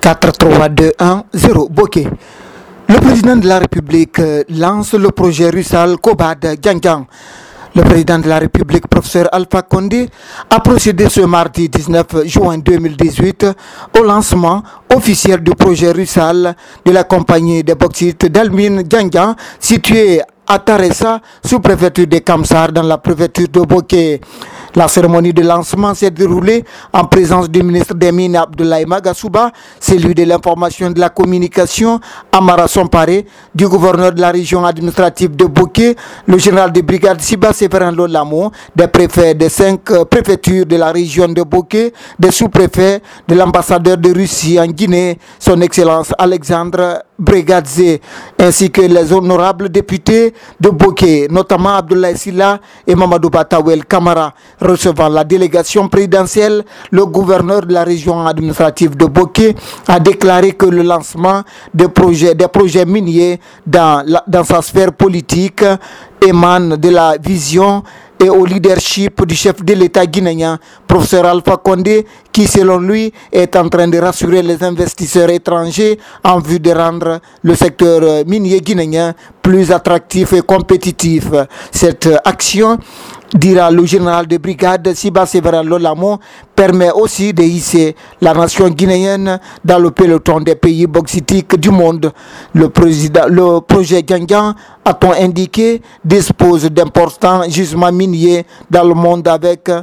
4-3-2-1-0 Bokeh. Le président de la République lance le projet Rusal Kobad Gangang. Le président de la République, professeur Alpha Condé, a procédé ce mardi 19 juin 2018 au lancement officiel du projet Rusal de la compagnie des bauxites d'Almine Gangang, située à Taressa, sous-préfecture de Kamsar, dans la préfecture de Bokeh. La cérémonie de lancement s'est déroulée en présence du ministre des Mines Abdoulaye Magasouba, celui de l'information et de la communication Amara Somparé, du gouverneur de la région administrative de Bokeh, le général de brigade Siba Severin Lolamo, des préfets des 5 préfectures de la région de Bokeh, des sous-préfets, de l'ambassadeur de Russie en Guinée, son excellence Alexandre Bregadze, ainsi que les honorables députés de Bokeh, notamment Abdoulaye Silla et Mamadou Batawel Kamara. Recevant la délégation présidentielle, le gouverneur de la région administrative de Bokeh a déclaré que le lancement des projets miniers dans sa sphère politique émane de la vision et au leadership du chef de l'État guinéen, professeur Alpha Condé, qui selon lui est en train de rassurer les investisseurs étrangers en vue de rendre le secteur minier guinéen plus attractif et compétitif. Cette action, dira le général de brigade Siba Severin Lolamo, permet aussi de hisser la nation guinéenne dans le peloton des pays bauxitiques du monde. Le projet Gangang, a-t-on indiqué, dispose d'importants gisements miniers dans le monde avec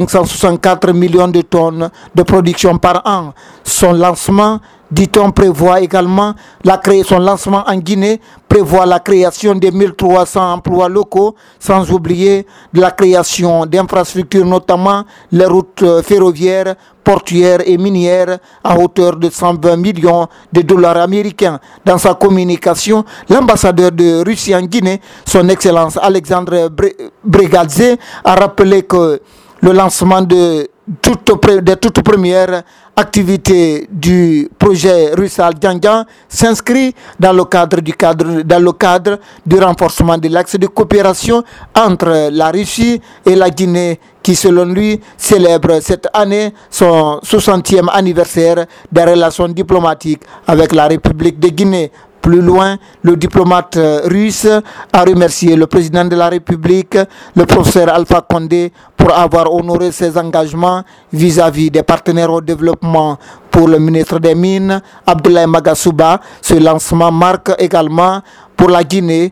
564 millions de tonnes de production par an. Son lancement, dit-on, prévoit également son lancement en Guinée prévoit la création de 1300 emplois locaux, sans oublier de la création d'infrastructures, notamment les routes ferroviaires, portuaires et minières à hauteur de 120 millions de dollars américains. Dans sa communication, l'ambassadeur de Russie en Guinée, son excellence Alexandre Bregadze, a rappelé que le lancement des toutes premières activités du projet Rusal Gangang s'inscrit dans le cadre du renforcement de l'axe de coopération entre la Russie et la Guinée, qui selon lui célèbre cette année son 60e anniversaire des relations diplomatiques avec la République de Guinée. Plus loin, le diplomate russe a remercié le président de la République, le professeur Alpha Condé, pour avoir honoré ses engagements vis-à-vis des partenaires au développement. Pour le ministre des Mines, Abdoulaye Magasouba, ce lancement marque également pour la Guinée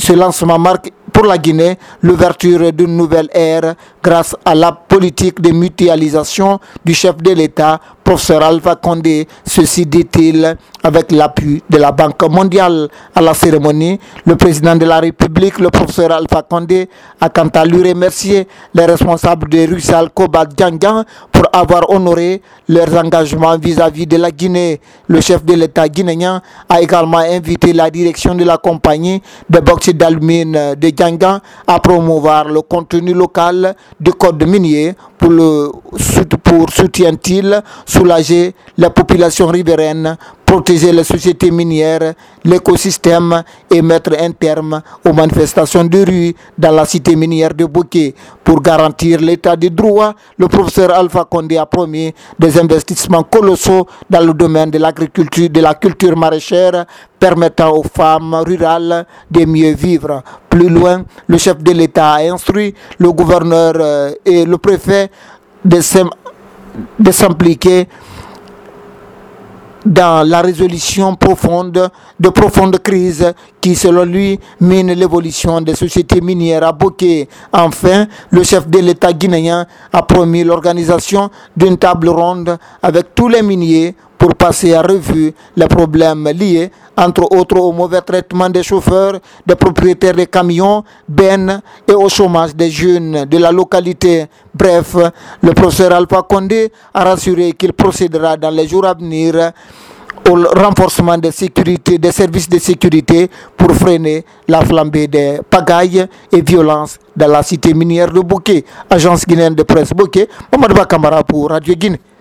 l'ouverture d'une nouvelle ère grâce à la politique de mutualisation du chef de l'État, professeur Alpha Condé. Ceci dit-il avec l'appui de la Banque mondiale. À la cérémonie, le président de la République, le professeur Alpha Condé, a quant à lui remercié les responsables de Rusal Kobad Gangang pour avoir honoré leurs engagements vis-à-vis de la Guinée. Le chef de l'État guinéen a également invité la direction de la compagnie de bauxite d'Almine de Gangang à promouvoir le contenu local du code minier pour soutient-il, soulager la population riveraine, protéger les sociétés minières, l'écosystème et mettre un terme aux manifestations de rue dans la cité minière de Bokeh. Pour garantir l'état de droit, le professeur Alpha Condé a promis des investissements colossaux dans le domaine de l'agriculture, de la culture maraîchère, permettant aux femmes rurales de mieux vivre. Plus loin, le chef de l'État a instruit le gouverneur et le préfet de s'impliquer dans la résolution de profondes crises qui, selon lui, minent l'évolution des sociétés minières à Bokeh. Enfin, le chef de l'État guinéen a promis l'organisation d'une table ronde avec tous les miniers pour passer à revue les problèmes liés, entre autres, au mauvais traitement des chauffeurs, des propriétaires de camions, bennes et au chômage des jeunes de la localité. Bref, le professeur Alpha Condé a rassuré qu'il procédera dans les jours à venir au renforcement des services de sécurité pour freiner la flambée des pagailles et violences dans la cité minière de Bokeh. Agence guinéenne de presse Bokeh, Mamadou Kamara pour Radio Guinée.